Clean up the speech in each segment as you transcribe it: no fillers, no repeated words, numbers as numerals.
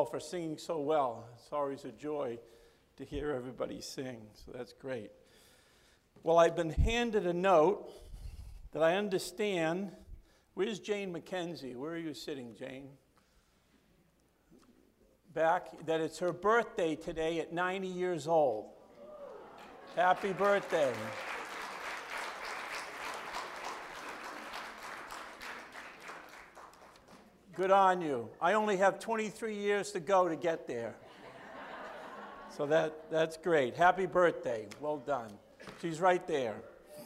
for singing so well. It's always a joy to hear everybody sing, so that's great. Well, I've been handed a note that I understand. Where's Jane McKenzie? Where are you sitting, Jane? Back, that it's her birthday today at 90 years old. Happy birthday. Good on you. I only have 23 years to go to get there. So that's great. Happy birthday. Well done. She's right there.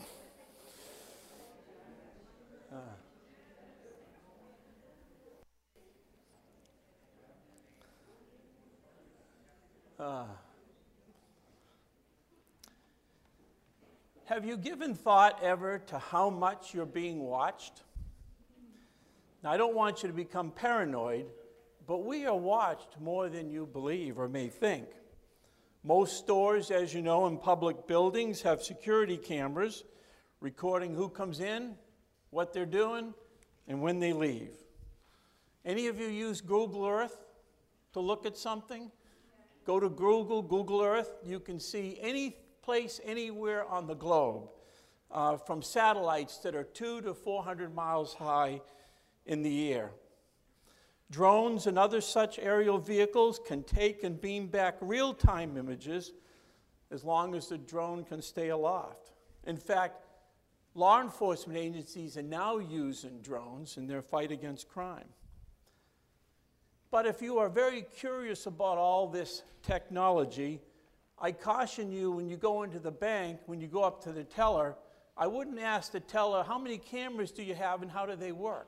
Have you given thought ever to how much you're being watched? Now, I don't want you to become paranoid, but we are watched more than you believe or may think. Most stores, as you know, in public buildings have security cameras recording who comes in, what they're doing, and when they leave. Any of you use Google Earth to look at something? Go to Google Earth. You can see any place anywhere on the globe from satellites that are 200 to 400 miles high in the air. Drones and other such aerial vehicles can take and beam back real-time images as long as the drone can stay aloft. In fact, law enforcement agencies are now using drones in their fight against crime. But if you are very curious about all this technology, I caution you when you go into the bank, when you go up to the teller, I wouldn't ask the teller, how many cameras do you have and how do they work?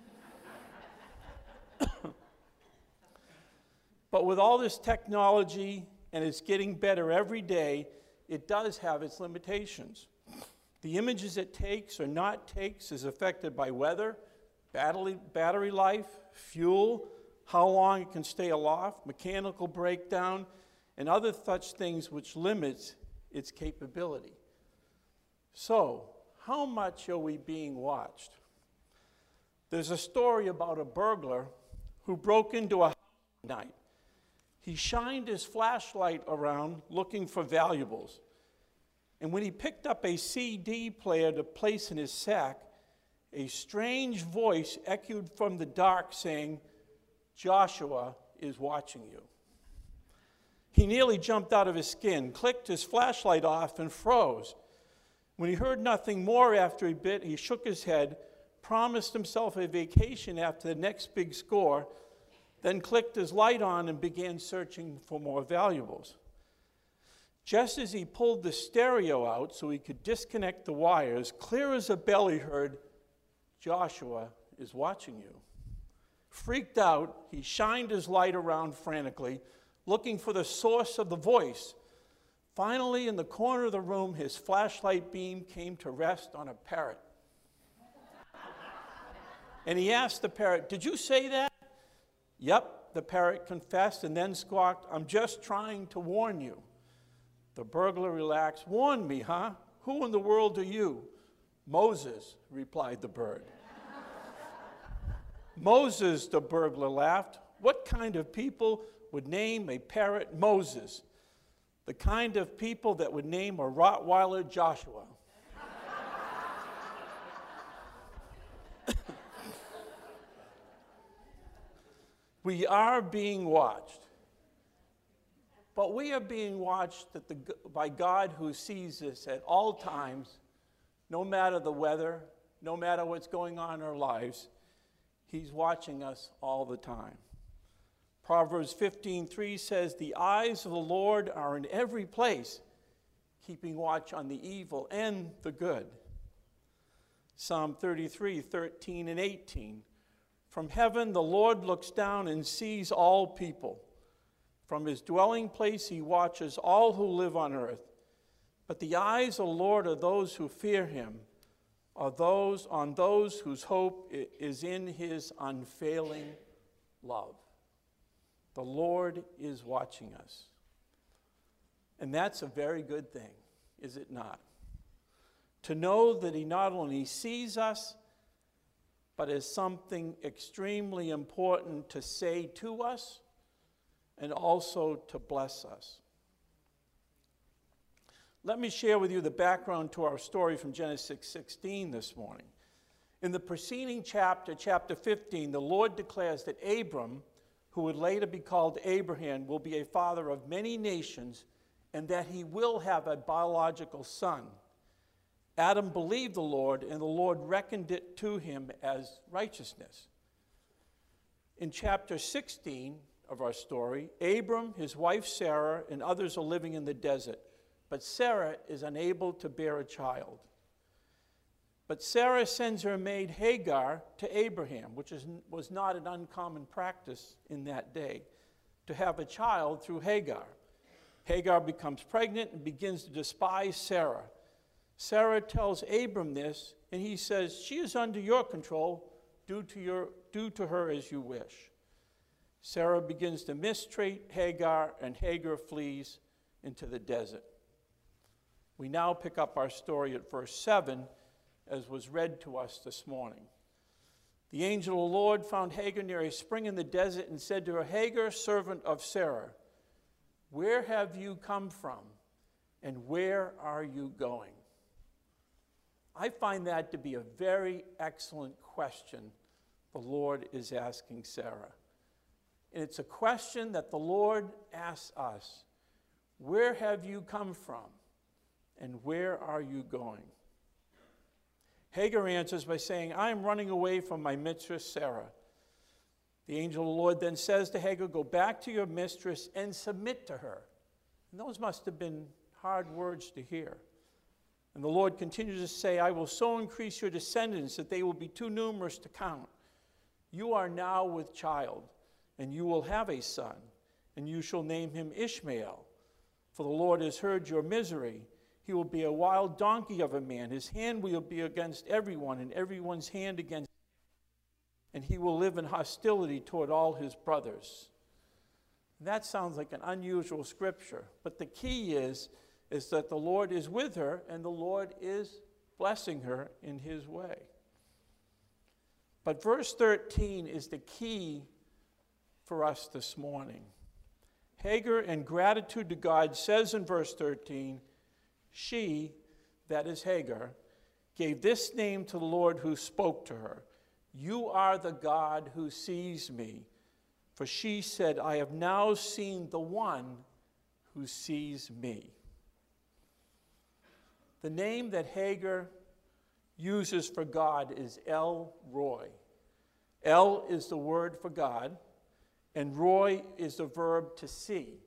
But with all this technology, and it's getting better every day, it does have its limitations. The images it takes or not takes is affected by weather, battery life, fuel, how long it can stay aloft, mechanical breakdown, and other such things which limits its capability. So, how much are we being watched? There's a story about a burglar who broke into a house at night. He shined his flashlight around looking for valuables. And when he picked up a CD player to place in his sack, a strange voice echoed from the dark saying, "Joshua is watching you." He nearly jumped out of his skin, clicked his flashlight off, and froze. When he heard nothing more after a bit, he shook his head, promised himself a vacation after the next big score, then clicked his light on and began searching for more valuables. Just as he pulled the stereo out so he could disconnect the wires, clear as a bell he heard, "Joshua is watching you." Freaked out, he shined his light around frantically, looking for the source of the voice. Finally, in the corner of the room, his flashlight beam came to rest on a parrot. And he asked the parrot, "Did you say that?" "Yep," the parrot confessed, and then squawked, "I'm just trying to warn you." The burglar relaxed. "Warn me, huh? Who in the world are you?" "Moses," replied the bird. "Moses," the burglar laughed. "What kind of people would name a parrot Moses?" "The kind of people that would name a Rottweiler Joshua." We are being watched. But we are being watched by God who sees us at all times, no matter the weather, no matter what's going on in our lives. He's watching us all the time. Proverbs 15:3 says, "The eyes of the Lord are in every place, keeping watch on the evil and the good." Psalm 33:13 and 18. "From heaven the Lord looks down and sees all people. From his dwelling place he watches all who live on earth. But the eyes of the Lord are those who fear him, on those whose hope is in his unfailing love." The Lord is watching us. And that's a very good thing, is it not? To know that he not only sees us, but as something extremely important to say to us and also to bless us. Let me share with you the background to our story from Genesis 16 this morning. In the preceding chapter, chapter 15, the Lord declares that Abram, who would later be called Abraham, will be a father of many nations, and that he will have a biological son. Adam believed the Lord, and the Lord reckoned it to him as righteousness. In chapter 16 of our story, Abram, his wife Sarah, and others are living in the desert, but Sarah is unable to bear a child. But Sarah sends her maid Hagar to Abraham, which was not an uncommon practice in that day, to have a child through Hagar. Hagar becomes pregnant and begins to despise Sarah. Sarah tells Abram this, and he says, "She is under your control. Do to her as you wish." Sarah begins to mistreat Hagar, and Hagar flees into the desert. We now pick up our story at verse 7, as was read to us this morning. The angel of the Lord found Hagar near a spring in the desert and said to her, "Hagar, servant of Sarah, where have you come from, and where are you going?" I find that to be a very excellent question the Lord is asking Sarah. And it's a question that the Lord asks us. Where have you come from, and where are you going? Hagar answers by saying, "I am running away from my mistress Sarah." The angel of the Lord then says to Hagar, "Go back to your mistress and submit to her." And those must have been hard words to hear. And the Lord continues to say, "I will so increase your descendants that they will be too numerous to count. You are now with child, and you will have a son, and you shall name him Ishmael. For the Lord has heard your misery. He will be a wild donkey of a man. His hand will be against everyone, and everyone's hand against him. And he will live in hostility toward all his brothers." And that sounds like an unusual scripture, but the key is that the Lord is with her, and the Lord is blessing her in his way. But verse 13 is the key for us this morning. Hagar, in gratitude to God, says in verse 13, she, that is Hagar, gave this name to the Lord who spoke to her. "You are the God who sees me." For she said, "I have now seen the one who sees me." The name that Hagar uses for God is El Roi. El is the word for God, and Roi is the verb to see,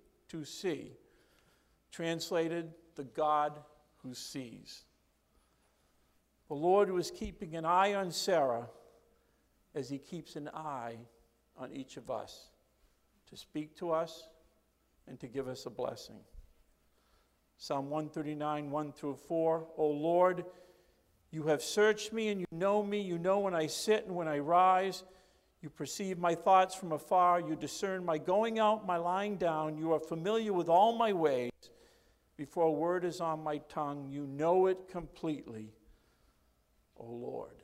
translated, the God who sees. The Lord was keeping an eye on Sarah as he keeps an eye on each of us to speak to us and to give us a blessing. Psalm 139, 1 through 4. "O Lord, you have searched me and you know me. You know when I sit and when I rise. You perceive my thoughts from afar. You discern my going out, my lying down. You are familiar with all my ways. Before a word is on my tongue, you know it completely, O Lord."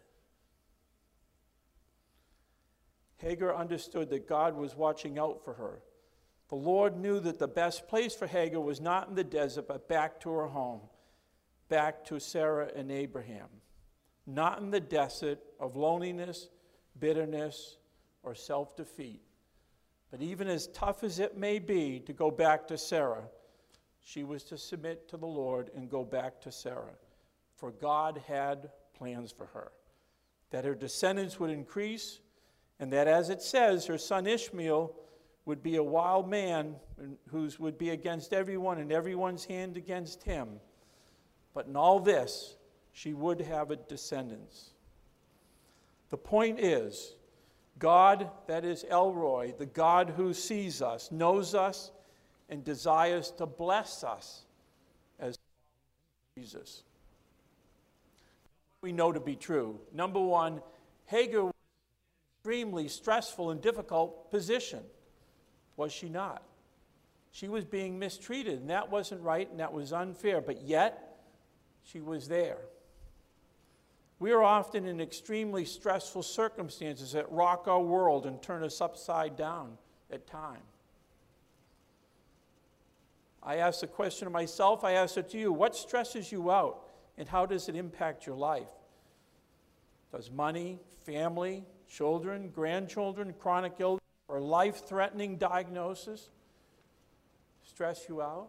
Hagar understood that God was watching out for her. The Lord knew that the best place for Hagar was not in the desert, but back to her home, back to Sarah and Abraham. Not in the desert of loneliness, bitterness, or self-defeat. But even as tough as it may be to go back to Sarah, she was to submit to the Lord and go back to Sarah. For God had plans for her, that her descendants would increase, and that, as it says, her son Ishmael would be a wild man who would be against everyone and everyone's hand against him. But in all this, she would have a descendants. The point is, God, that is El Roi, the God who sees us, knows us, and desires to bless us as Jesus. We know to be true. Number one, Hagar was in an extremely stressful and difficult position. Was she not? She was being mistreated, and that wasn't right, and that was unfair, but yet she was there. We are often in extremely stressful circumstances that rock our world and turn us upside down at times. I ask the question of myself, I ask it to you. What stresses you out, and how does it impact your life? Does money, family, children, grandchildren, chronic illness, or life-threatening diagnosis stress you out?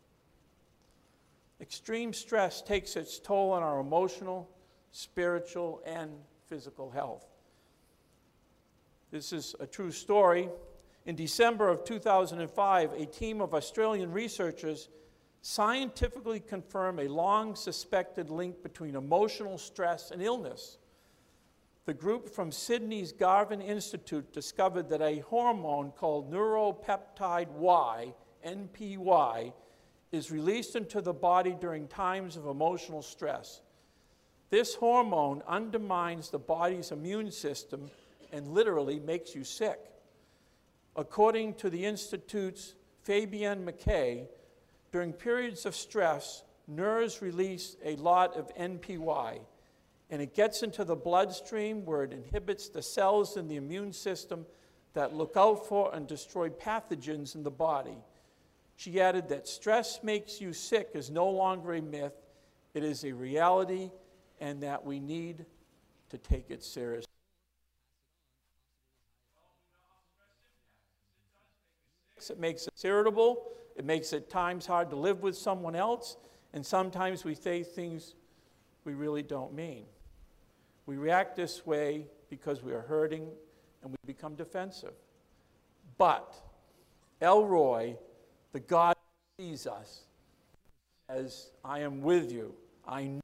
Extreme stress takes its toll on our emotional, spiritual, and physical health. This is a true story. In December of 2005, a team of Australian researchers scientifically confirmed a long-suspected link between emotional stress and illness. The group from Sydney's Garvan Institute discovered that a hormone called neuropeptide Y, NPY, is released into the body during times of emotional stress. This hormone undermines the body's immune system and literally makes you sick. According to the Institute's Fabienne McKay, during periods of stress, nerves release a lot of NPY, and it gets into the bloodstream where it inhibits the cells in the immune system that look out for and destroy pathogens in the body. She added that stress makes you sick is no longer a myth, it is a reality, and that we need to take it seriously. It makes us irritable, it makes it at times hard to live with someone else, and sometimes we say things we really don't mean. We react this way because we are hurting and we become defensive. But El Roi, the God who sees us, as I am with you, I'm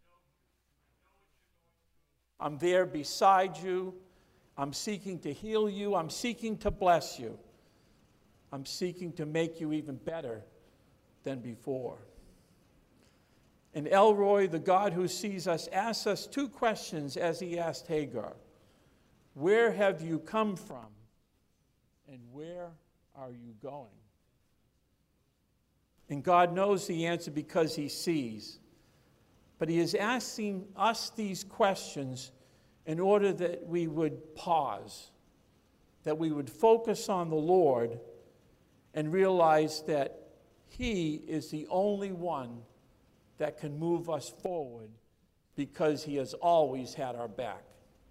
there beside you, I'm seeking to heal you, I'm seeking to bless you. I'm seeking to make you even better than before. And El Roi, the God who sees us, asks us two questions as he asked Hagar. Where have you come from, and where are you going? And God knows the answer because he sees. But he is asking us these questions in order that we would pause, that we would focus on the Lord and realize that he is the only one that can move us forward because he has always had our back.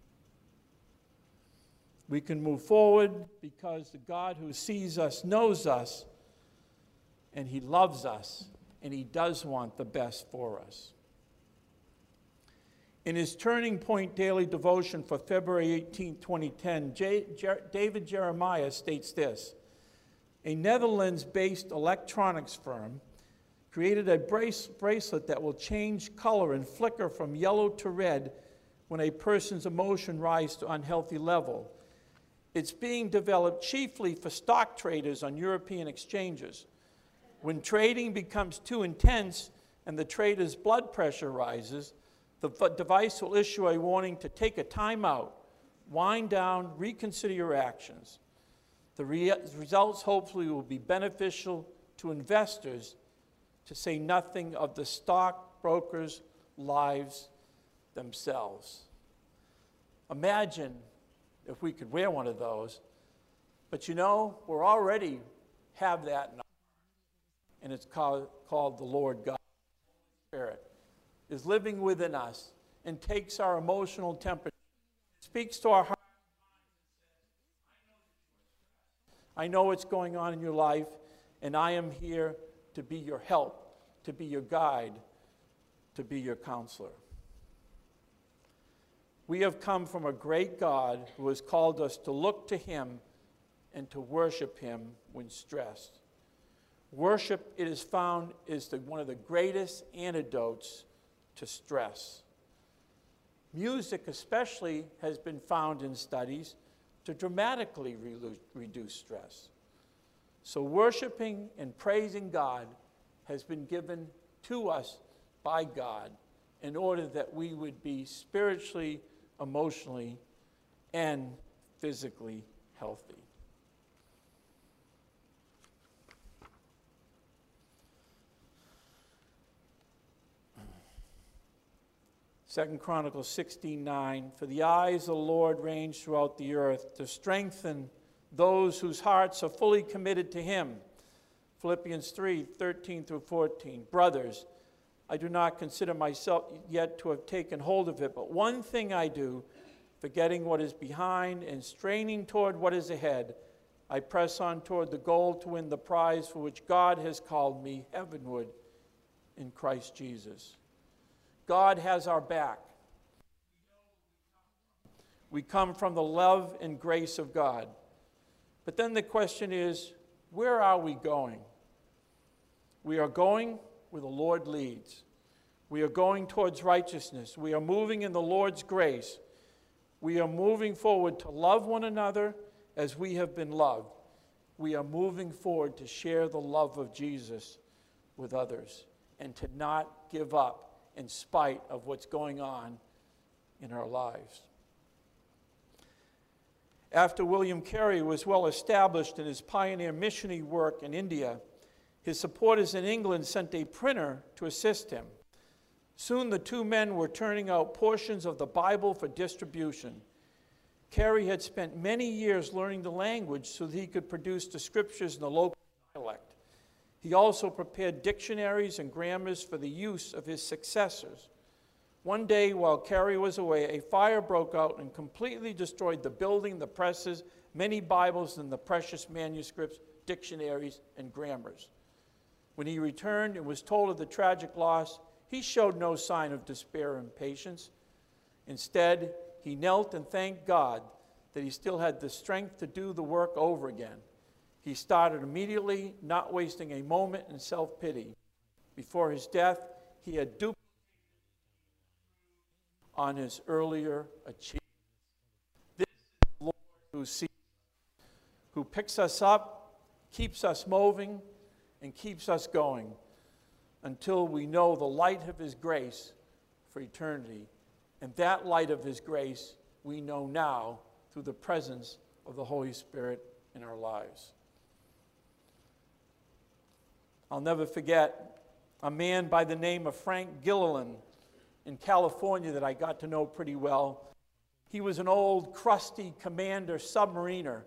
We can move forward because the God who sees us knows us, and he loves us, and he does want the best for us. In his Turning Point Daily Devotion for February 18, 2010, David Jeremiah states this: a Netherlands-based electronics firm created a bracelet that will change color and flicker from yellow to red when a person's emotion rises to unhealthy level. It's being developed chiefly for stock traders on European exchanges. When trading becomes too intense and the trader's blood pressure rises, the device will issue a warning to take a time out, wind down, reconsider your actions. The results hopefully will be beneficial to investors, to say nothing of the stockbrokers' lives themselves. Imagine if we could wear one of those. But you know, we already have that now, and it's called the Lord God. Spirit is living within us and takes our emotional temperature, speaks to our heart. I know what's going on in your life, and I am here to be your help, to be your guide, to be your counselor. We have come from a great God who has called us to look to him and to worship him when stressed. Worship, it is found, is one of the greatest antidotes to stress. Music especially has been found in studies to dramatically reduce stress. So worshiping and praising God has been given to us by God in order that we would be spiritually, emotionally, and physically healthy. Second Chronicles 16:9, for the eyes of the Lord range throughout the earth to strengthen those whose hearts are fully committed to him. Philippians 3:13 through 14. Brothers, I do not consider myself yet to have taken hold of it, but one thing I do, forgetting what is behind and straining toward what is ahead, I press on toward the goal to win the prize for which God has called me heavenward in Christ Jesus. God has our back. We come from the love and grace of God. But then the question is, where are we going? We are going where the Lord leads. We are going towards righteousness. We are moving in the Lord's grace. We are moving forward to love one another as we have been loved. We are moving forward to share the love of Jesus with others and to not give up in spite of what's going on in our lives. After William Carey was well established in his pioneer missionary work in India, his supporters in England sent a printer to assist him. Soon the two men were turning out portions of the Bible for distribution. Carey had spent many years learning the language so that he could produce the scriptures in the local dialect. He also prepared dictionaries and grammars for the use of his successors. One day, while Carey was away, a fire broke out and completely destroyed the building, the presses, many Bibles, and the precious manuscripts, dictionaries, and grammars. When he returned and was told of the tragic loss, he showed no sign of despair or impatience. Instead, he knelt and thanked God that he still had the strength to do the work over again. He started immediately, not wasting a moment in self-pity. Before his death, he had duplicated on his earlier achievements. This is the Lord who sees, who picks us up, keeps us moving, and keeps us going until we know the light of his grace for eternity. And that light of his grace we know now through the presence of the Holy Spirit in our lives. I'll never forget a man by the name of Frank Gilliland in California that I got to know pretty well. He was an old, crusty commander submariner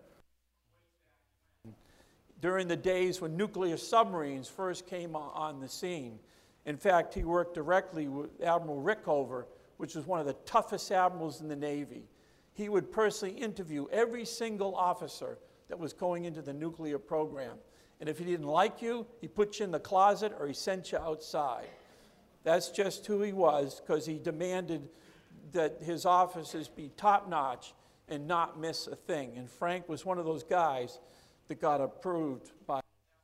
during the days when nuclear submarines first came on the scene. In fact, he worked directly with Admiral Rickover, which was one of the toughest admirals in the Navy. He would personally interview every single officer that was going into the nuclear program. And if he didn't like you, he put you in the closet or he sent you outside. That's just who he was, because he demanded that his officers be top-notch and not miss a thing. And Frank was one of those guys that got approved by.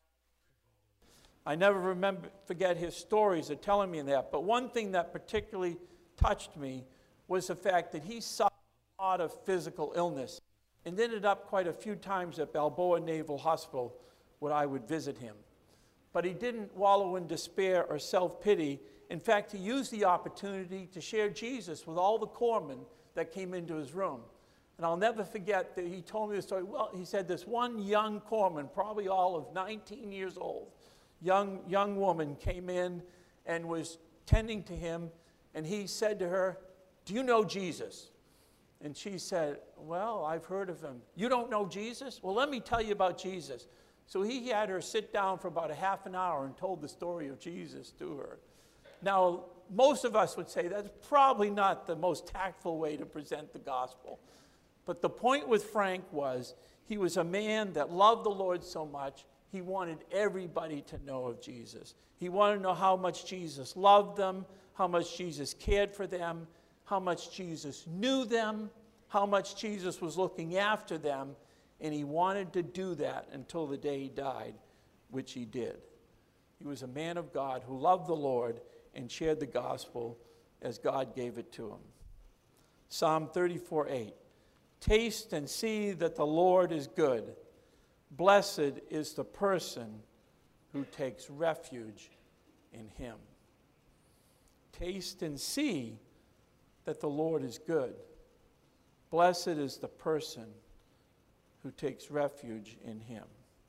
I never forget his stories of telling me that. But one thing that particularly touched me was the fact that he suffered a lot of physical illness and ended up quite a few times at Balboa Naval Hospital where I would visit him. But he didn't wallow in despair or self-pity. In fact, he used the opportunity to share Jesus with all the corpsmen that came into his room. And I'll never forget that he told me the story. Well, he said this one young corpsman, probably all of 19 years old, young woman came in and was tending to him, and he said to her, "Do you know Jesus?" And she said, "Well, I've heard of him." "You don't know Jesus? Well, let me tell you about Jesus." So he had her sit down for about a half an hour and told the story of Jesus to her. Now, most of us would say that's probably not the most tactful way to present the gospel. But the point with Frank was he was a man that loved the Lord so much, he wanted everybody to know of Jesus. He wanted to know how much Jesus loved them, how much Jesus cared for them, how much Jesus knew them, how much Jesus was looking after them, and he wanted to do that until the day he died, which he did. He was a man of God who loved the Lord and shared the gospel as God gave it to him. Psalm 34:8. Taste and see that the Lord is good. Blessed is the person who takes refuge in him. Taste and see that the Lord is good. Blessed is the person who takes refuge in him.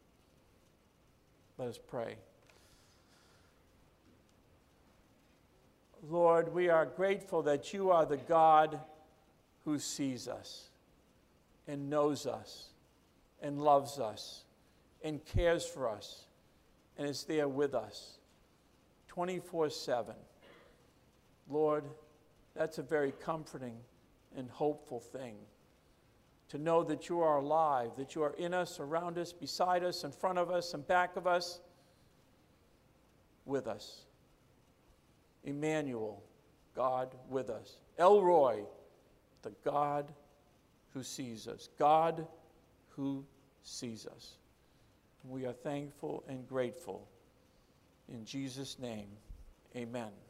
Let us pray. Lord, we are grateful that you are the God who sees us and knows us and loves us and cares for us and is there with us 24/7. Lord, that's a very comforting and hopeful thing, to know that you are alive, that you are in us, around us, beside us, in front of us, and back of us, with us. Emmanuel, God with us. El Roi, the God who sees us. God who sees us. We are thankful and grateful. In Jesus' name, amen.